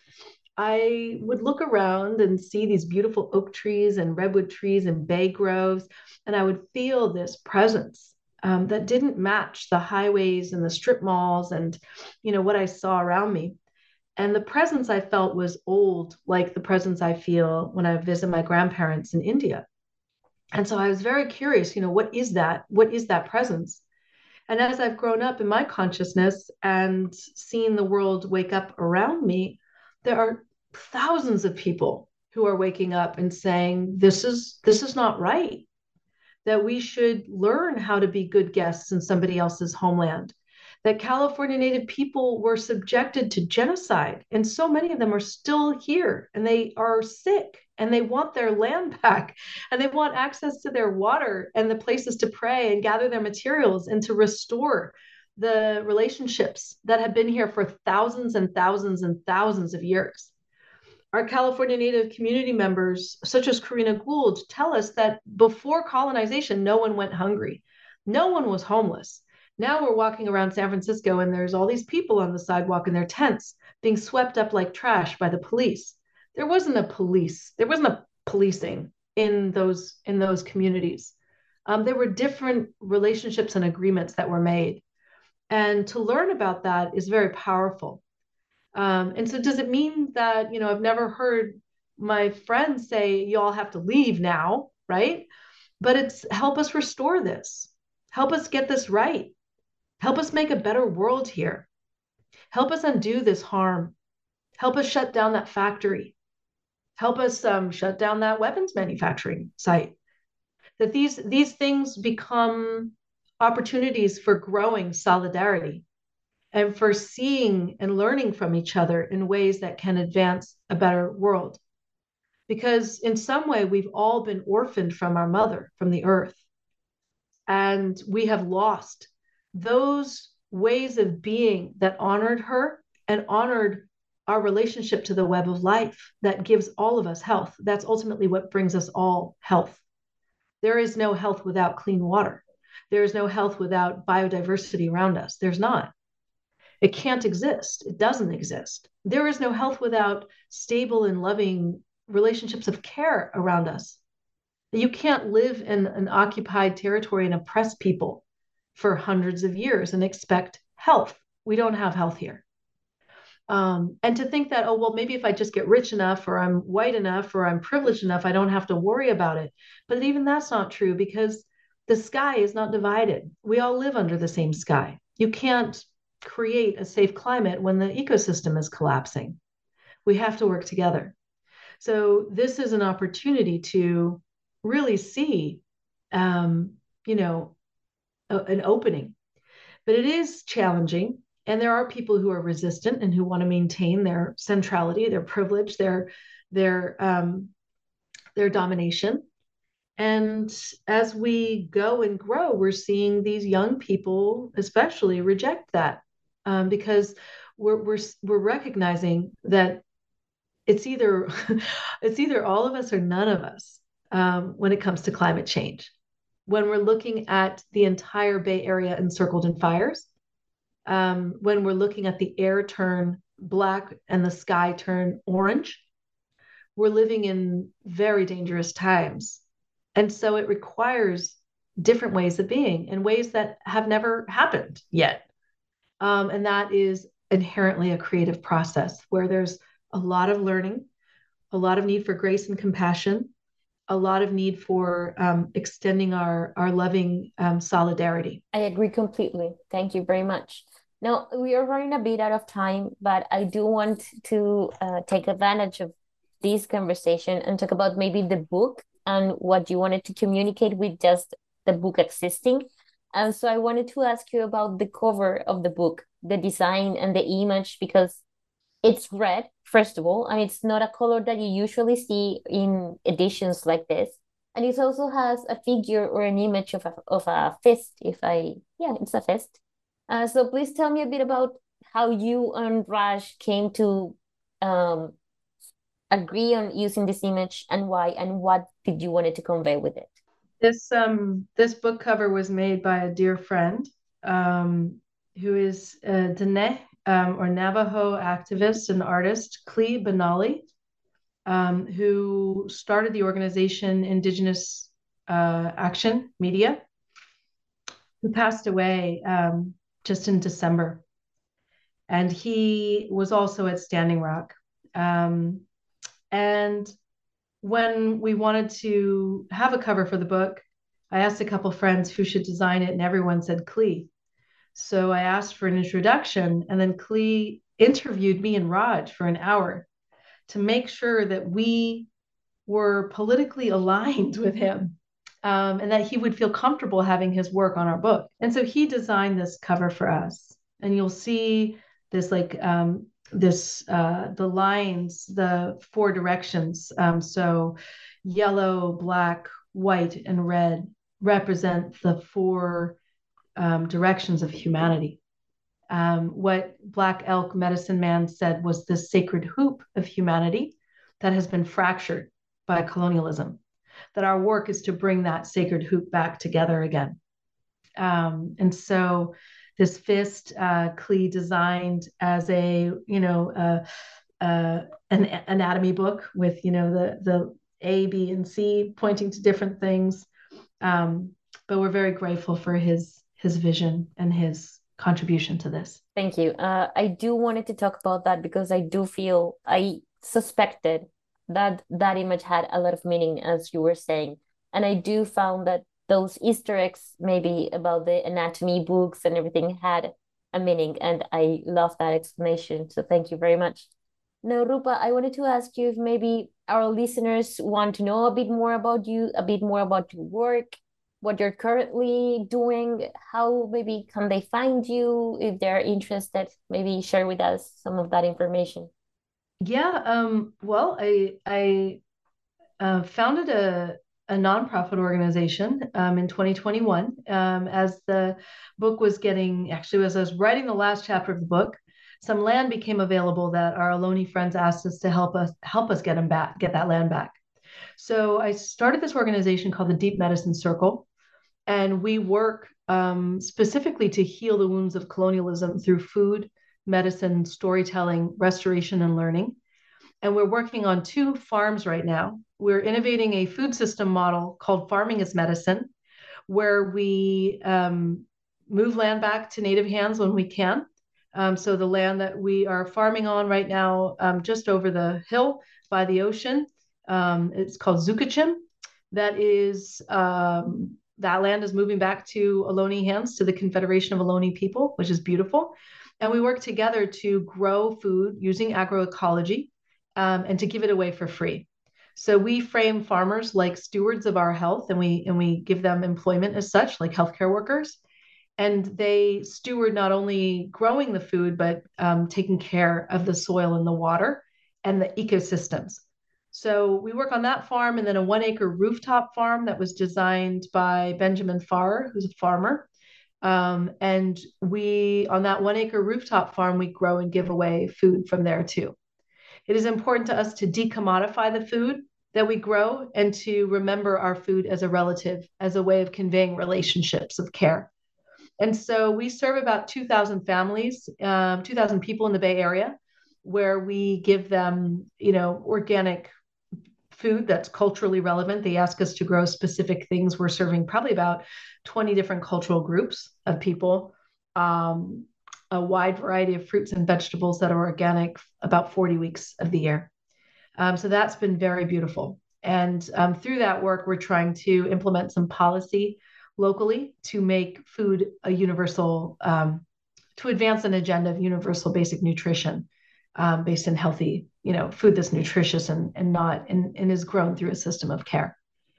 I would look around and see these beautiful oak trees and redwood trees and bay groves, and I would feel this presence that didn't match the highways and the strip malls and, what I saw around me. And the presence I felt was old, like the presence I feel when I visit my grandparents in India. And so I was very curious, what is that? What is that presence? And as I've grown up in my consciousness and seen the world wake up around me, there are thousands of people who are waking up and saying, this is not right, that we should learn how to be good guests in somebody else's homeland, that California Native people were subjected to genocide, and so many of them are still here, and they are sick, and they want their land back, and they want access to their water and the places to pray and gather their materials and to restore the relationships that have been here for thousands and thousands and thousands of years. Our California Native community members, such as Karina Gould, tell us that before colonization, no one went hungry. No one was homeless. Now we're walking around San Francisco and there's all these people on the sidewalk in their tents being swept up like trash by the police. There wasn't a police. There wasn't a policing in those communities. There were different relationships and agreements that were made. And to learn about that is very powerful. And so does it mean that, I've never heard my friends say, you all have to leave now, right? But it's help us restore this. Help us get this right. Help us make a better world here. Help us undo this harm. Help us shut down that factory. Help us shut down that weapons manufacturing site. That these things become opportunities for growing solidarity and for seeing and learning from each other in ways that can advance a better world. Because in some way, we've all been orphaned from our mother, from the earth. And we have lost those ways of being that honored her and honored our relationship to the web of life that gives all of us health. That's ultimately what brings us all health. There is no health without clean water. There is no health without biodiversity around us. There's not. It can't exist. It doesn't exist. There is no health without stable and loving relationships of care around us. You can't live in an occupied territory and oppress people for hundreds of years and expect health. We don't have health here. And to think that, oh, well, maybe if I just get rich enough, or I'm white enough, or I'm privileged enough, I don't have to worry about it. But even that's not true, because the sky is not divided. We all live under the same sky. You can't create a safe climate when the ecosystem is collapsing. We have to work together. So this is an opportunity to really see, an opening. But it is challenging. And there are people who are resistant and who want to maintain their centrality, their privilege, their domination. And as we go and grow, we're seeing these young people, especially, reject that, because we're recognizing that it's either all of us or none of us, when it comes to climate change. When we're looking at the entire Bay Area encircled in fires, when we're looking at the air turn black and the sky turn orange, we're living in very dangerous times. And so it requires different ways of being, in ways that have never happened yet. And that is inherently a creative process where there's a lot of learning, a lot of need for grace and compassion, a lot of need for extending our loving solidarity. I agree completely. Thank you very much. Now, we are running a bit out of time, but I do want to take advantage of this conversation and talk about maybe the book and what you wanted to communicate with just the book existing. And so I wanted to ask you about the cover of the book, the design and the image, because it's red, first of all, and it's not a color that you usually see in editions like this. And it also has a figure or an image of a fist, it's a fist. So please tell me a bit about how you and Raj came to agree on using this image, and why, and what did you want it to convey with it? This book cover was made by a dear friend, who is Diné, or Navajo activist and artist Clee Benally, who started the organization Indigenous Action Media, who passed away just in December. And he was also at Standing Rock. And when we wanted to have a cover for the book, I asked a couple friends who should design it, and everyone said Clee. So I asked for an introduction, and then Clee interviewed me and Raj for an hour to make sure that we were politically aligned with him, and that he would feel comfortable having his work on our book. And so he designed this cover for us. And you'll see this the lines, the four directions. So yellow, black, white, and red represent the four directions of humanity. What Black Elk Medicine Man said was the sacred hoop of humanity that has been fractured by colonialism, that our work is to bring that sacred hoop back together again. And so this fist, Clee designed as an anatomy book with, the A, B, and C pointing to different things. But we're very grateful for his vision and his contribution to this. Thank you. I do wanted to talk about that because I suspected that image had a lot of meaning, as you were saying. And I do found that those Easter eggs, maybe about the anatomy books and everything, had a meaning. And I love that explanation. So thank you very much. Now, Rupa, I wanted to ask you if maybe our listeners want to know a bit more about you, a bit more about your work, what you're currently doing, how maybe can they find you if they're interested, maybe share with us some of that information. Yeah, well, I founded a nonprofit organization in 2021 as the book was as I was writing the last chapter of the book, some land became available that our Ohlone friends asked us to help us get that land back. So I started this organization called the Deep Medicine Circle, and we work specifically to heal the wounds of colonialism through food, medicine, storytelling, restoration, and learning. And we're working on 2 farms right now. We're innovating a food system model called Farming as Medicine, where we move land back to native hands when we can. So the land that we are farming on right now, just over the hill by the ocean, it's called Zukachim. That land is moving back to Ohlone hands, to the Confederation of Ohlone people, which is beautiful. And we work together to grow food using agroecology, and to give it away for free. So we frame farmers like stewards of our health, and we give them employment as such, like healthcare workers. And they steward not only growing the food, but taking care of the soil and the water and the ecosystems. So we work on that farm, and then a 1-acre rooftop farm that was designed by Benjamin Farrer, who's a farmer. And on that 1-acre rooftop farm, we grow and give away food from there too. It is important to us to decommodify the food that we grow and to remember our food as a relative, as a way of conveying relationships of care. And so we serve about 2,000 families, 2,000 people in the Bay Area, where we give them, organic food that's culturally relevant. They ask us to grow specific things. We're serving probably about 20 different cultural groups of people, a wide variety of fruits and vegetables that are organic about 40 weeks of the year. So that's been very beautiful. And through that work, we're trying to implement some policy locally to make food a universal, to advance an agenda of universal basic nutrition, based in healthy, food that's nutritious and is grown through a system of care.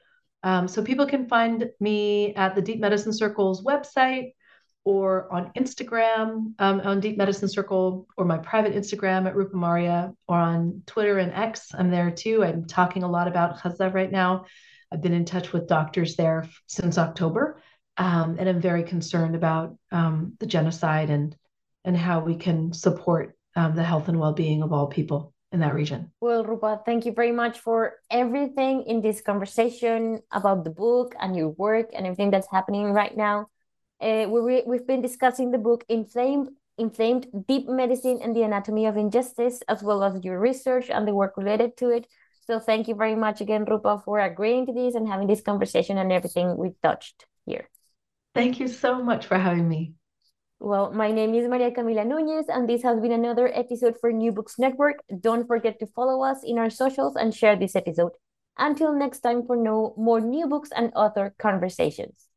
So people can find me at the Deep Medicine Circle's website, or on Instagram, on Deep Medicine Circle, or my private Instagram at Rupa Marya, or on Twitter and X. I'm there too. I'm talking a lot about Gaza right now. I've been in touch with doctors there since October, and I'm very concerned about the genocide and how we can support the health and well-being of all people in that region. Well, Rupa, thank you very much for everything in this conversation about the book and your work and everything that's happening right now. We've been discussing the book Inflamed, Deep Medicine and the Anatomy of Injustice, as well as your research and the work related to it. So thank you very much again, Rupa, for agreeing to this and having this conversation and everything we touched here. Thank you so much for having me. Well, my name is Maria Camila Nunez, and this has been another episode for New Books Network. Don't forget to follow us in our socials and share this episode. Until next time, for more new books and author conversations.